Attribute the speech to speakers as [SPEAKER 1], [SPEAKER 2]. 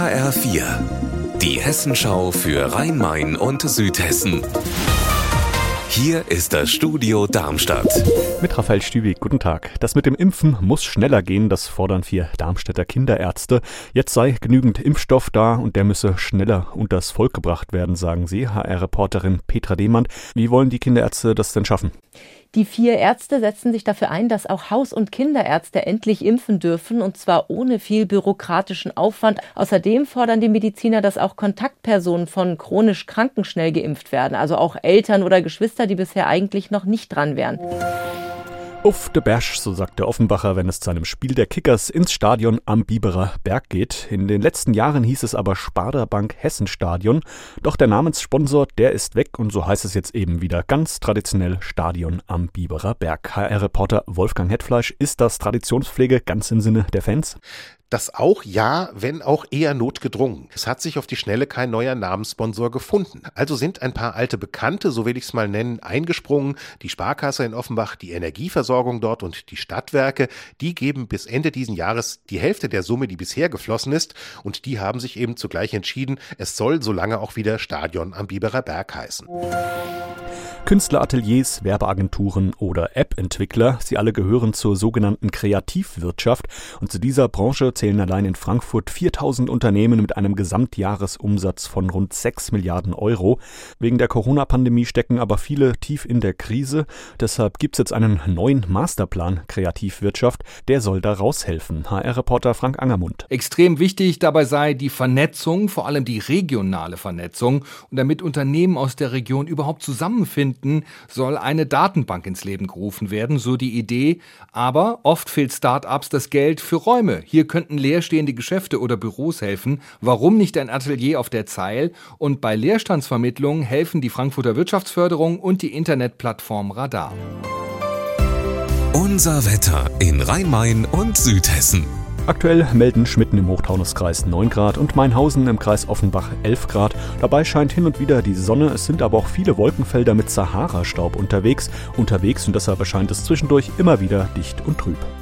[SPEAKER 1] HR4, die Hessenschau für Rhein-Main und Südhessen. Hier ist das Studio Darmstadt.
[SPEAKER 2] Mit Raphael Stübig, guten Tag. Das mit dem Impfen muss schneller gehen, das fordern 4 Darmstädter Kinderärzte. Jetzt sei genügend Impfstoff da und der müsse schneller unters Volk gebracht werden, sagen sie. HR-Reporterin Petra Demand. Wie wollen die Kinderärzte das denn schaffen?
[SPEAKER 3] Die 4 Ärzte setzen sich dafür ein, dass auch Haus- und Kinderärzte endlich impfen dürfen, und zwar ohne viel bürokratischen Aufwand. Außerdem fordern die Mediziner, dass auch Kontaktpersonen von chronisch Kranken schnell geimpft werden, also auch Eltern oder Geschwister, die bisher eigentlich noch nicht dran wären.
[SPEAKER 2] Auf de Bersch, so sagt der Offenbacher, wenn es zu einem Spiel der Kickers ins Stadion am Biberer Berg geht. In den letzten Jahren hieß es aber Sparda-Bank Hessen-Stadion. Doch der Namenssponsor, der ist weg und so heißt es jetzt eben wieder ganz traditionell Stadion am Biberer Berg. HR-Reporter Wolfgang Hetfleisch, ist das Traditionspflege ganz im Sinne der Fans?
[SPEAKER 4] Das auch, ja, wenn auch eher notgedrungen. Es hat sich auf die Schnelle kein neuer Namenssponsor gefunden. Also sind ein paar alte Bekannte, so will ich es mal nennen, eingesprungen. Die Sparkasse in Offenbach, die Energieversorgung dort und die Stadtwerke, die geben bis Ende diesen Jahres die Hälfte der Summe, die bisher geflossen ist. Und die haben sich eben zugleich entschieden, es soll so lange auch wieder Stadion am Biberer Berg heißen.
[SPEAKER 2] Künstlerateliers, Werbeagenturen oder App-Entwickler, sie alle gehören zur sogenannten Kreativwirtschaft und zu dieser Branche zählen allein in Frankfurt 4.000 Unternehmen mit einem Gesamtjahresumsatz von rund 6 Milliarden Euro. Wegen der Corona-Pandemie stecken aber viele tief in der Krise. Deshalb gibt es jetzt einen neuen Masterplan Kreativwirtschaft, der soll da raushelfen. HR-Reporter Frank Angermund.
[SPEAKER 5] Extrem wichtig dabei sei die Vernetzung, vor allem die regionale Vernetzung. Und damit Unternehmen aus der Region überhaupt zusammenfinden, soll eine Datenbank ins Leben gerufen werden, so die Idee. Aber oft fehlt Start-ups das Geld für Räume. Hier könnten leerstehende Geschäfte oder Büros helfen. Warum nicht ein Atelier auf der Zeil? Und bei Leerstandsvermittlung helfen die Frankfurter Wirtschaftsförderung und die Internetplattform Radar.
[SPEAKER 1] Unser Wetter in Rhein-Main und Südhessen.
[SPEAKER 2] Aktuell melden Schmitten im Hochtaunuskreis 9 Grad und Mainhausen im Kreis Offenbach 11 Grad. Dabei scheint hin und wieder die Sonne, es sind aber auch viele Wolkenfelder mit Sahara-Staub unterwegs und deshalb erscheint es zwischendurch immer wieder dicht und trüb.